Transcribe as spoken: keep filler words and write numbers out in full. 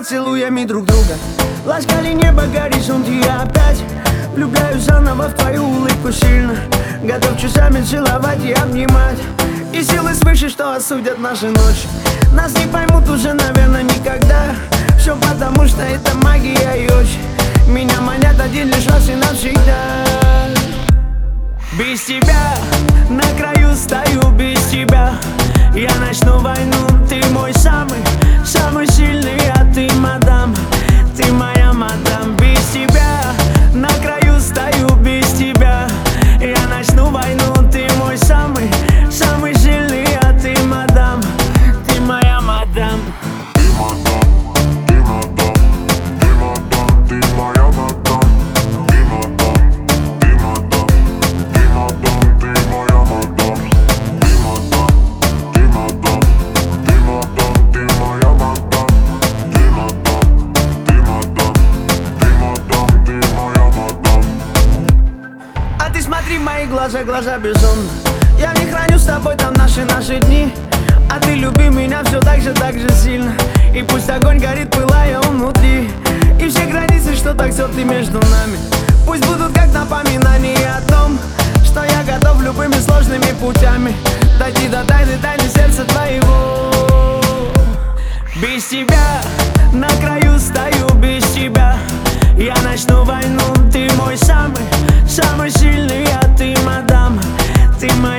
поцелуями друг друга. Ласкали небо, горизонт, и я опять влюбляюсь заново в твою улыбку сильно. Готов часами целовать и обнимать. И силы свыше, что осудят наши ночи. Нас не поймут уже, наверное, никогда. Все потому, что это магия и очи меня манят один лишь раз и навсегда. Без тебя на краю стою, без тебя я начну войну. Ты мой самый, самый сильный, а ты мадам, ты моя мадам. Без тебя на краю стою, без тебя я начну войну. Ты мой самый, самый сильный, а ты мадам, ты моя мадам. Ты мадам, ты мадам, ты мадам, ты моя мадам. Ты мадам, ты мадам, ты мадам, ты моя мадам. Ты мадам, ты мадам, ты мадам, ты моя мадам. Ты мадам, ты мадам, ты мадам, ты моя мадам. А ты смотри в мои глаза, глаза безумно. Я в них храню с тобой там наши, наши дни. А ты люби меня все так же, так же сильно. И пусть огонь горит, пылая внутри. И все границы, что так стерты между нами, пусть будут как напоминание о том, что я готов любыми сложными путями дойти до тайны, тайны сердца твоего. Без тебя на краю стою, без тебя я начну войну. Ты мой самый, самый сильный, а ты мадам, ты моя